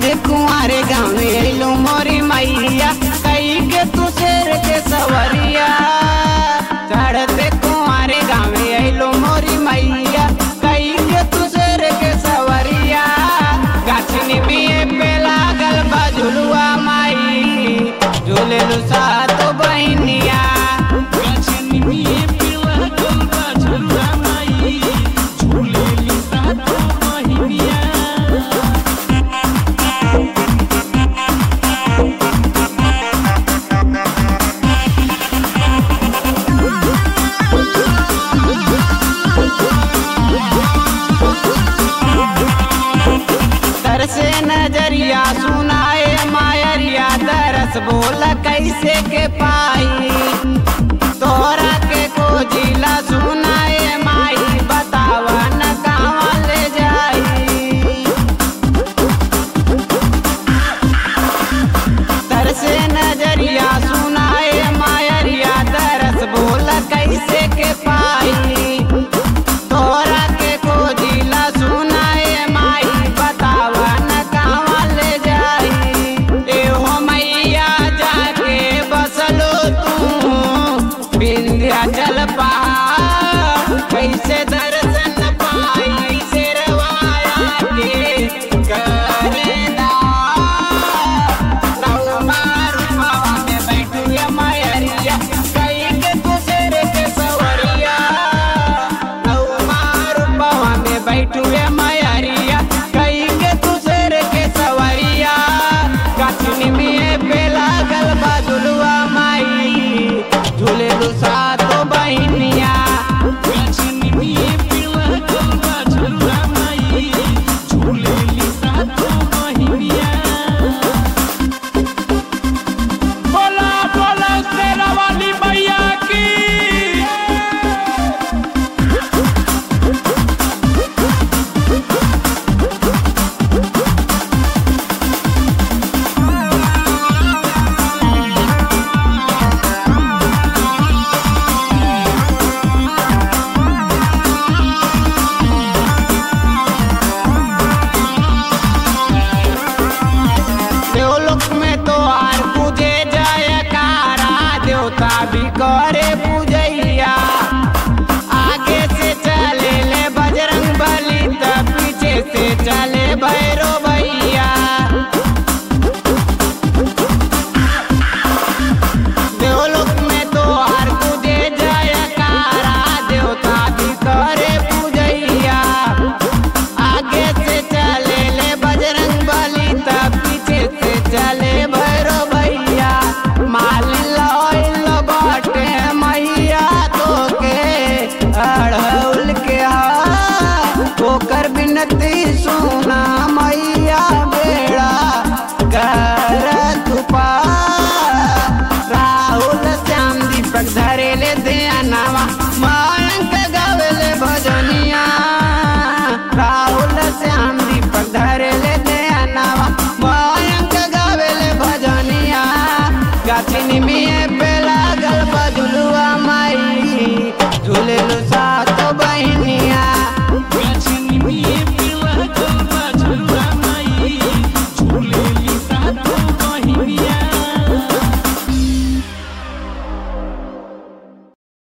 चढ़ते कुंवारे गाँव में अइलो मोरी मैया कई के तू शेर के सवरिया। चढ़ते कुंवारे गाँव में अइलो मोरी मैया कई के तू शेर के सवरिया। गाछनी में पे लागल बा झुलुआ माई झूले लू सातो बहनिया। से नजरिया सुनाए मायरिया दरस बोल कैसे के पाई तोरा के खोजिला सुनाए माई बतावा न कहाँ ले जाई। दर से नजरिया सुनाए मायरिया दरस बोल कैसे के पाई तोरा के खोजिला सुनाए माई बतावा चल पहाड़ कैसे दर्शन पाई शेरवाया के करेदा। रुपवा में बैठुए मायरिया कई के तू शेर के सवरिया। रुपवा में बैठुए मायरिया कई के तू शेर के सवरिया। गाछनी में पे लागल बा झुलुआ माई झूले लू सातो बहनिया। बोला बोला शेरा वाली मैया की। भी करे पूजैया आगे से चले ले बजरंग बली त पीछे से चले भैरो भैया। देवलोक में तो हर पूजे जयकारा देवता भी करे पूजैया आगे से चले ले बजरंग बली त पीछे से चले भैरो भैया। माल अड़हुल के ओकर बिनती सुना मैया बेड़ा कर तुपा। राहुल श्याम दीपक धरे ले ध्यानवा मायंक गावेले भजनिया। राहुल श्याम दीपक धरे ले ध्यानवा मायंक गावेले भजनिया। गाछनी में पे लागल बा झुलुआ माई झूले लू सा